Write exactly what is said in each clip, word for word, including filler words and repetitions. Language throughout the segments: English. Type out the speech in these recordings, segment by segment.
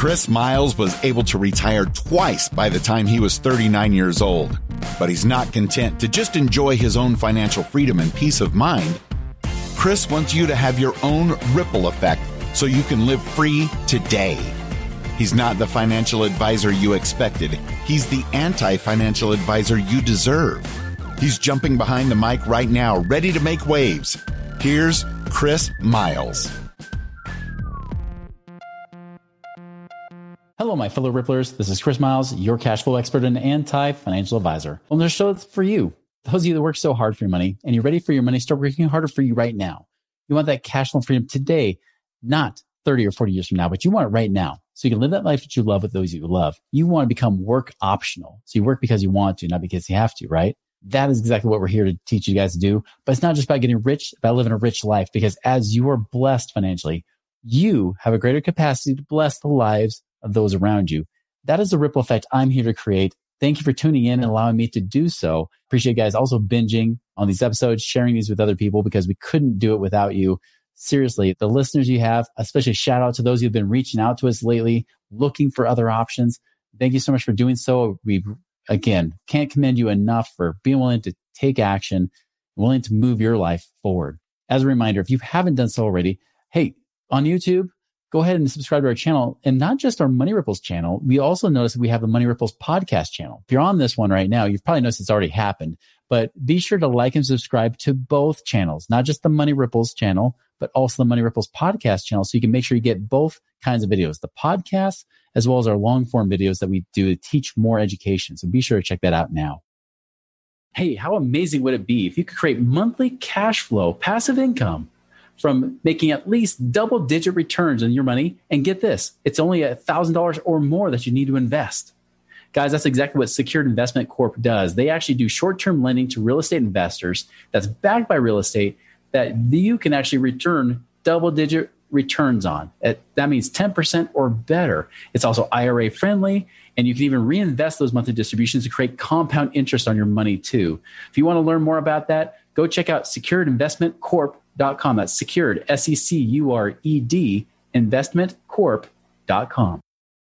Chris Miles was able to retire twice by the time he was thirty-nine years old, but he's not content to just enjoy his own financial freedom and peace of mind. Chris wants you to have your own ripple effect so you can live free today. He's not the financial advisor you expected. He's the anti-financial advisor you deserve. He's jumping behind the mic right now, ready to make waves. Here's Chris Miles. Hello, my fellow Ripplers. This is Chris Miles, your cash flow expert and anti-financial advisor. On this show, it's for you. Those of you that work so hard for your money and you're ready for your money, start working harder for you right now. You want that cash flow freedom today, not thirty or forty years from now, but you want it right now. So you can live that life that you love with those you love. You want to become work optional. So you work because you want to, not because you have to, right? That is exactly what we're here to teach you guys to do. But it's not just about getting rich, it's about living a rich life, because as you are blessed financially, you have a greater capacity to bless the lives of those around you. That is the ripple effect I'm here to create. Thank you for tuning in and allowing me to do so. Appreciate you guys also binging on these episodes, sharing these with other people, because we couldn't do it without you. Seriously, the listeners you have, especially shout out to those who've been reaching out to us lately, looking for other options. Thank you so much for doing so. We, again, can't commend you enough for being willing to take action, willing to move your life forward. As a reminder, if you haven't done so already, hey, on YouTube, go ahead and subscribe to our channel, and not just our Money Ripples channel. We also notice that we have the Money Ripples podcast channel. If you're on this one right now, you've probably noticed it's already happened, but be sure to like and subscribe to both channels, not just the Money Ripples channel, but also the Money Ripples podcast channel. So you can make sure you get both kinds of videos, the podcast, as well as our long form videos that we do to teach more education. So be sure to check that out now. Hey, how amazing would it be if you could create monthly cash flow, passive income from making at least double digit returns on your money? And get this, it's only a thousand dollars or more that you need to invest. Guys, that's exactly what Secured Investment Corp does. They actually do short-term lending to real estate investors that's backed by real estate that you can actually return double-digit returns on. That means ten percent or better. It's also I R A friendly, and you can even reinvest those monthly distributions to create compound interest on your money too. If you want to learn more about that, go check out secured investment corp dot com. That's secured, S E C U R E D, investment corp dot com.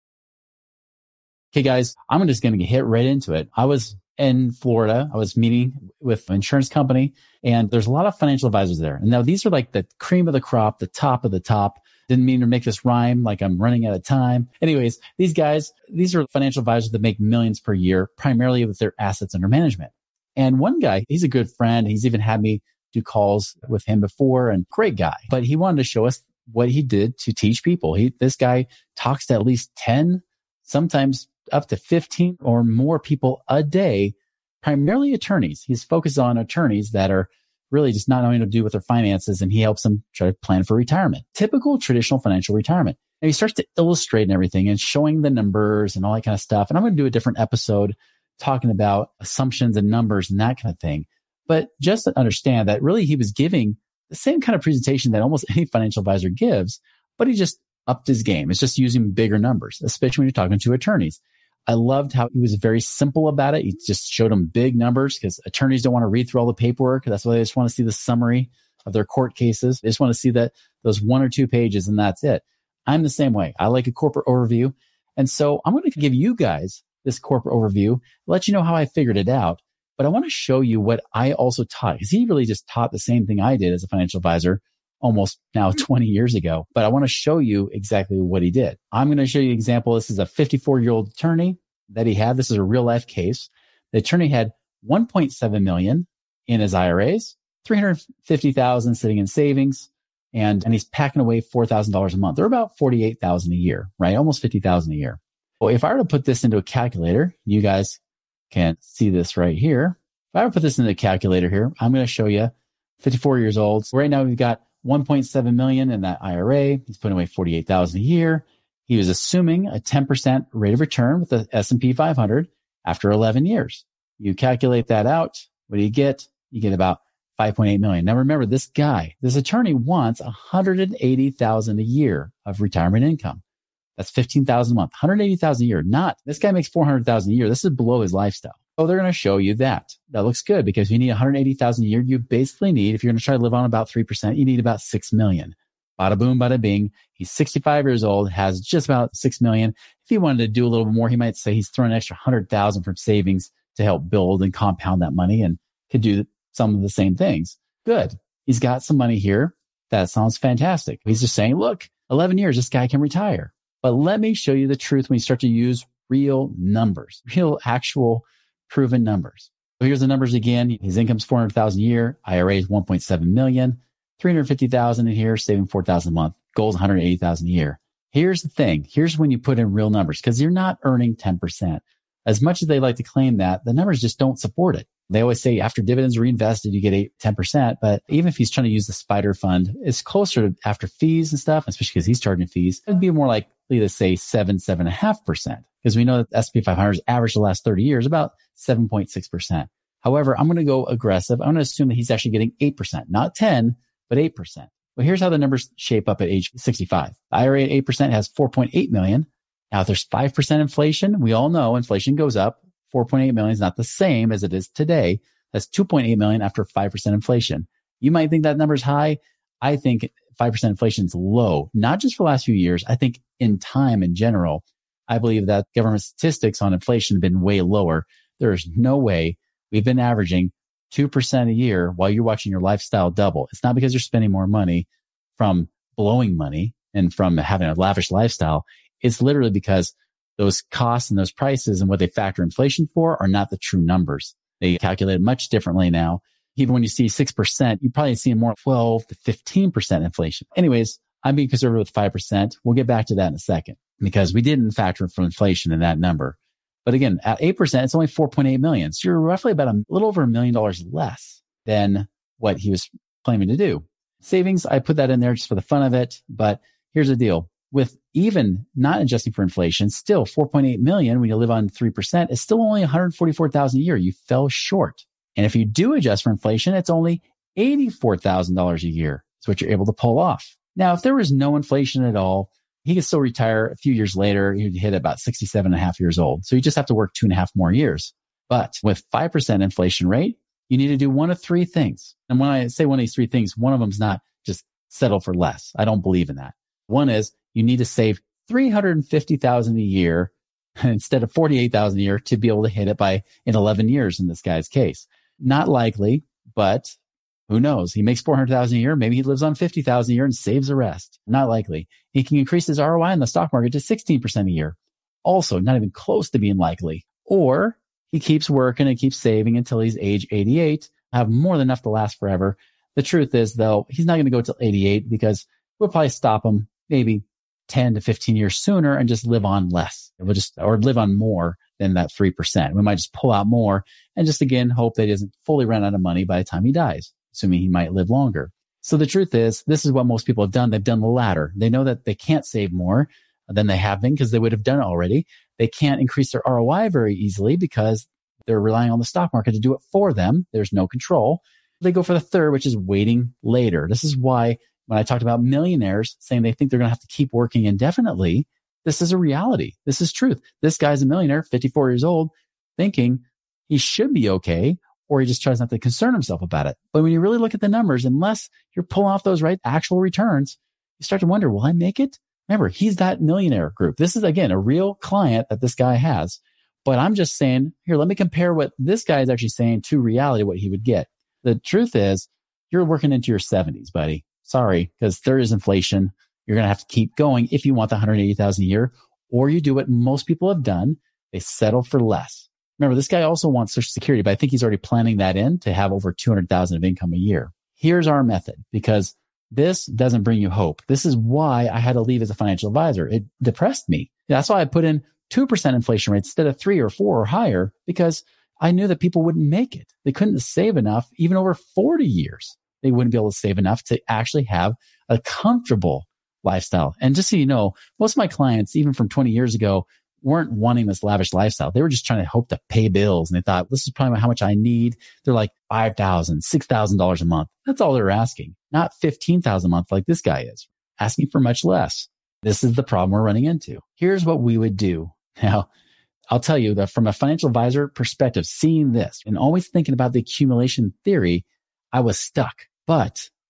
Okay, guys, I'm just going to hit right into it. I was in Florida. I was meeting with an insurance company, and there's a lot of financial advisors there. And now these are like the cream of the crop, the top of the top. Didn't mean to make this rhyme, like I'm running out of time. Anyways, these guys, these are financial advisors that make millions per year, primarily with their assets under management. And one guy, he's a good friend. He's even had me do calls with him before, and great guy. But he wanted to show us what he did to teach people. He, this guy talks to at least ten, sometimes up to fifteen or more people a day, primarily attorneys. He's focused on attorneys that are really just not knowing what to do with their finances, and he helps them try to plan for retirement. Typical traditional financial retirement. And he starts to illustrate and everything and showing the numbers and all that kind of stuff. And I'm going to do a different episode talking about assumptions and numbers and that kind of thing. But just to understand that really he was giving the same kind of presentation that almost any financial advisor gives, but he just upped his game. It's just using bigger numbers, especially when you're talking to attorneys. I loved how he was very simple about it. He just showed them big numbers because attorneys don't want to read through all the paperwork. That's why they just want to see the summary of their court cases. They just want to see that those one or two pages, and that's it. I'm the same way. I like a corporate overview. And so I'm going to give you guys this corporate overview, let you know how I figured it out. But I want to show you what I also taught, because he really just taught the same thing I did as a financial advisor almost now twenty years ago. But I want to show you exactly what he did. I'm going to show you an example. This is a fifty-four-year-old attorney that he had. This is a real life case. The attorney had one point seven million dollars in his I R As, three hundred fifty thousand dollars sitting in savings, and, and he's packing away four thousand dollars a month. They're about forty-eight thousand dollars a year, right? Almost fifty thousand dollars a year. Well, if I were to put this into a calculator, you guys can see this right here. If I were to put this into a calculator here, I'm going to show you fifty-four years old. So right now we've got one point seven million dollars in that I R A. He's putting away forty-eight thousand dollars a year. He was assuming a ten percent rate of return with the S and P five hundred after eleven years. You calculate that out. What do you get? You get about five point eight million dollars. Now remember, this guy, this attorney wants one hundred eighty thousand dollars a year of retirement income. That's fifteen thousand dollars a month, one hundred eighty thousand dollars a year. Not, this guy makes four hundred thousand dollars a year. This is below his lifestyle. So they're going to show you that. That looks good, because you need one hundred eighty thousand dollars a year. You basically need, if you're going to try to live on about three percent, you need about six million dollars. Bada boom, bada bing. He's sixty-five years old, has just about six million. If he wanted to do a little bit more, he might say he's throwing an extra hundred thousand from savings to help build and compound that money and could do some of the same things. Good. He's got some money here. That sounds fantastic. He's just saying, look, eleven years, this guy can retire. But let me show you the truth when you start to use real numbers, real actual proven numbers. So here's the numbers again. His income's four hundred thousand dollars a year. I R A is one point seven million. three hundred fifty thousand dollars in here, saving four thousand dollars a month. Goal is one hundred eighty thousand dollars a year. Here's the thing. Here's when you put in real numbers because you're not earning ten percent. As much as they like to claim that, the numbers just don't support it. They always say after dividends reinvested, you get eight, ten percent. But even if he's trying to use the spider fund, it's closer to after fees and stuff, especially because he's charging fees. It'd be more likely to say seven, seven and a half percent because we know that the S and P five hundred has averaged the last thirty years about seven point six percent. However, I'm going to go aggressive. I'm going to assume that he's actually getting eight percent, not ten, but eight percent. Well, here's how the numbers shape up at age sixty-five. The I R A at eight percent has four point eight million. Now, if there's five percent inflation, we all know inflation goes up. four point eight million is not the same as it is today. That's two point eight million after five percent inflation. You might think that number is high. I think five percent inflation is low, not just for the last few years. I think in time in general, I believe that government statistics on inflation have been way lower. There is no way we've been averaging two percent a year while you're watching your lifestyle double. It's not because you're spending more money from blowing money and from having a lavish lifestyle. It's literally because those costs and those prices and what they factor inflation for are not the true numbers. They calculate it much differently now. Even when you see six percent, you probably see more twelve to fifteen percent inflation. Anyways, I'm being conservative with five percent. We'll get back to that in a second because we didn't factor for inflation in that number. But again, at eight percent, it's only four point eight million. So you're roughly about a little over a million dollars less than what he was claiming to do. Savings, I put that in there just for the fun of it. But here's the deal. With even not adjusting for inflation, still four point eight million when you live on three percent is still only one hundred forty-four thousand a year. You fell short. And if you do adjust for inflation, it's only eighty-four thousand dollars a year. That's what you're able to pull off. Now, if there was no inflation at all, he could still retire a few years later. He'd hit about sixty-seven and a half years old. So you just have to work two and a half more years. But with five percent inflation rate, you need to do one of three things. And when I say one of these three things, one of them is not just settle for less. I don't believe in that. One is you need to save three hundred fifty thousand dollars a year instead of forty-eight thousand dollars a year to be able to hit it by in eleven years in this guy's case. Not likely, but who knows? He makes four hundred thousand dollars a year. Maybe he lives on fifty thousand dollars a year and saves the rest. Not likely. He can increase his R O I in the stock market to sixteen percent a year. Also, not even close to being likely. Or he keeps working and keeps saving until he's age eighty-eight, have more than enough to last forever. The truth is, though, he's not going to go till eighty-eight because we'll probably stop him maybe ten to fifteen years sooner and just live on less. We'll just, or live on more than that three percent. We might just pull out more and just again, hope that he doesn't fully run out of money by the time he dies, assuming he might live longer. So the truth is, this is what most people have done. They've done the latter. They know that they can't save more than they have been because they would have done it already. They can't increase their R O I very easily because they're relying on the stock market to do it for them. There's no control. They go for the third, which is waiting later. This is why when I talked about millionaires saying they think they're going to have to keep working indefinitely, this is a reality. This is truth. This guy's a millionaire, fifty-four years old, thinking he should be okay, or he just tries not to concern himself about it. But when you really look at the numbers, unless you're pulling off those right actual returns, you start to wonder, will I make it? Remember, he's that millionaire group. This is, again, a real client that this guy has. But I'm just saying, here, let me compare what this guy is actually saying to reality, what he would get. The truth is, you're working into your seventies, buddy. Sorry, because there is inflation. You're going to have to keep going if you want the one hundred eighty thousand dollars a year, or you do what most people have done. They settle for less. Remember, this guy also wants Social Security, but I think he's already planning that in to have over two hundred thousand dollars of income a year. Here's our method, because this doesn't bring you hope. This is why I had to leave as a financial advisor. It depressed me. That's why I put in two percent inflation rates instead of three or four or higher, because I knew that people wouldn't make it. They couldn't save enough, even over forty years. They wouldn't be able to save enough to actually have a comfortable lifestyle. And just so you know, most of my clients, even from twenty years ago, weren't wanting this lavish lifestyle. They were just trying to hope to pay bills. And they thought, this is probably how much I need. They're like five thousand dollars, six thousand dollars a month. That's all they're asking. Not fifteen thousand dollars a month like this guy is, asking for much less. This is the problem we're running into. Here's what we would do. Now, I'll tell you that from a financial advisor perspective, seeing this and always thinking about the accumulation theory, I was stuck. But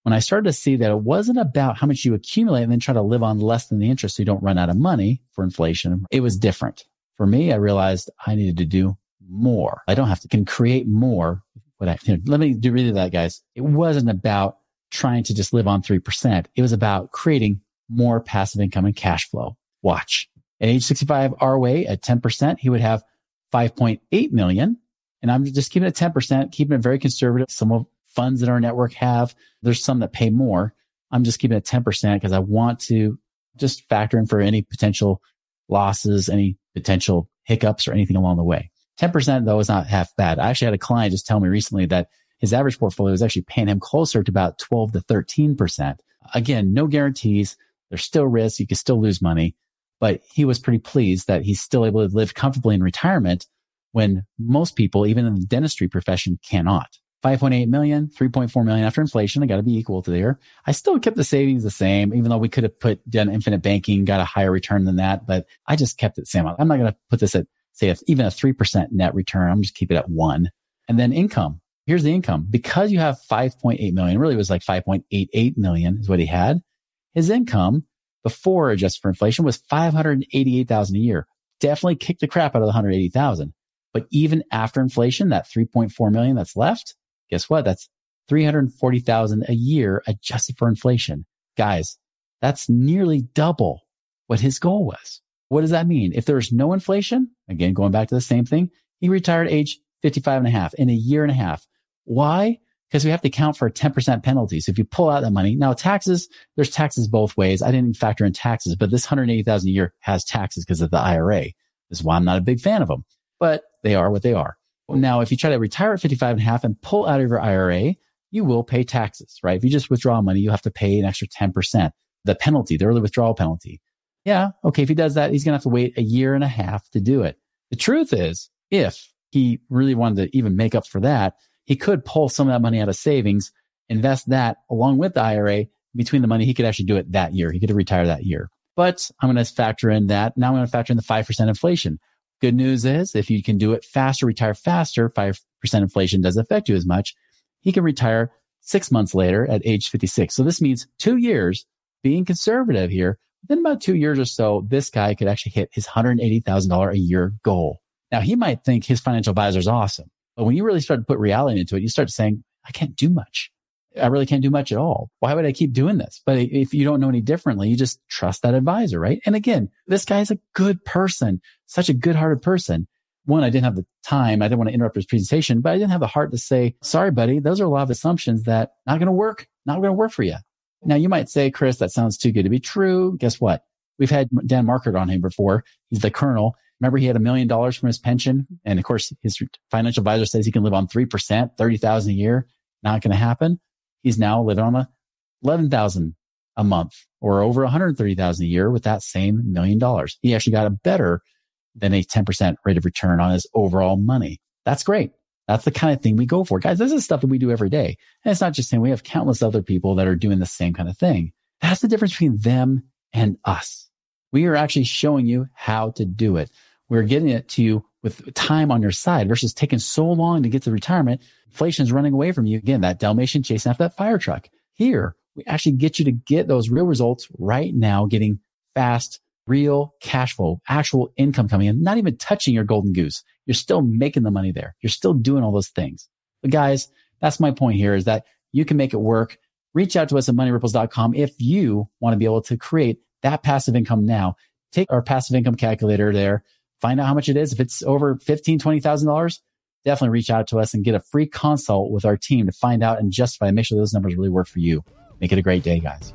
when I started to see that it wasn't about how much you accumulate and then try to live on less than the interest so you don't run out of money for inflation, it was different. For me, I realized I needed to do more. I don't have to, can create more. What I, you know, let me do really that, guys. It wasn't about trying to just live on three percent. It was about creating more passive income and cash flow. Watch. At age sixty-five, our way at ten percent, he would have five point eight million. And I'm just keeping it ten percent, keeping it very conservative. Some of funds that our network have, there's some that pay more. I'm just keeping it ten percent because I want to just factor in for any potential losses, any potential hiccups or anything along the way. ten percent though is not half bad. I actually had a client just tell me recently that his average portfolio is actually paying him closer to about twelve to thirteen percent. Again, no guarantees. There's still risks. You can still lose money, but he was pretty pleased that he's still able to live comfortably in retirement when most people, even in the dentistry profession, cannot. five point eight million, three point four million after inflation. I got to be equal to there. I still kept the savings the same, even though we could have put done infinite banking, got a higher return than that, but I just kept it the same. I'm not going to put this at, say, if even a three percent net return. I'm just keep it at one. And then income. Here's the income. Because you have five point eight million, really it was like five point eight eight million is what he had. His income before adjusted for inflation was five hundred eighty-eight thousand a year. Definitely kicked the crap out of the one hundred eighty thousand. But even after inflation, that three point four million that's left, guess what? That's three hundred forty thousand a year adjusted for inflation. Guys, that's nearly double what his goal was. What does that mean? If there's no inflation, again, going back to the same thing, he retired at age fifty-five and a half in a year and a half. Why? Because we have to account for a ten percent penalty. So if you pull out that money, now taxes, there's taxes both ways. I didn't factor in taxes, but this one hundred eighty thousand a year has taxes because of the I R A. This is why I'm not a big fan of them, but they are what they are. Now, if you try to retire at fifty-five and a half and pull out of your I R A, you will pay taxes, right? If you just withdraw money, you have to pay an extra ten percent. The penalty, the early withdrawal penalty. Yeah. Okay. If he does that, he's going to have to wait a year and a half to do it. The truth is, if he really wanted to even make up for that, he could pull some of that money out of savings, invest that along with the I R A. Between the money, he could actually do it that year. He could retire that year. But I'm going to factor in that. Now I'm going to factor in the five percent inflation. Good news is if you can do it faster, retire faster, five percent inflation doesn't affect you as much. He can retire six months later at age fifty-six. So this means two years being conservative here. Within about two years or so, this guy could actually hit his one hundred eighty thousand dollars a year goal. Now he might think his financial advisor is awesome, but when you really start to put reality into it, you start saying, I can't do much. I really can't do much at all. Why would I keep doing this? But if you don't know any differently, you just trust that advisor, right? And again, this guy's a good person, such a good-hearted person. One, I didn't have the time. I didn't want to interrupt his presentation, but I didn't have the heart to say, sorry, buddy, those are a lot of assumptions that not going to work, not going to work for you. Now, you might say, Chris, that sounds too good to be true. Guess what? We've had Dan Markert on here before. He's the colonel. Remember, he had a million dollars from his pension. And of course, his financial advisor says he can live on three percent, thirty thousand a year. Not going to happen. He's now living on a eleven thousand a month or over one hundred thirty thousand a year with that same million dollars. He actually got a better than a ten percent rate of return on his overall money. That's great. That's the kind of thing we go for. Guys, this is stuff that we do every day. And it's not just him. We have countless other people that are doing the same kind of thing. That's the difference between them and us. We are actually showing you how to do it. We're getting it to you with time on your side versus taking so long to get to retirement. Inflation is running away from you. Again, that Dalmatian chasing after that fire truck. Here, we actually get you to get those real results right now, getting fast, real cash flow, actual income coming in, not even touching your golden goose. You're still making the money there. You're still doing all those things. But guys, that's my point here is that you can make it work. Reach out to us at money ripples dot com if you want to be able to create that passive income now. Take our passive income calculator there. Find out how much it is. If it's over fifteen thousand dollars, twenty thousand dollars, definitely reach out to us and get a free consult with our team to find out and justify, make sure those numbers really work for you. Make it a great day, guys.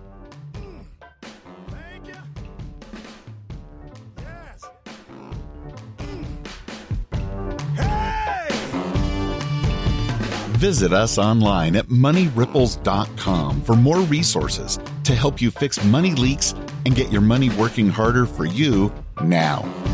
Thank you. Yes. Hey! Visit us online at money ripples dot com for more resources to help you fix money leaks and get your money working harder for you now.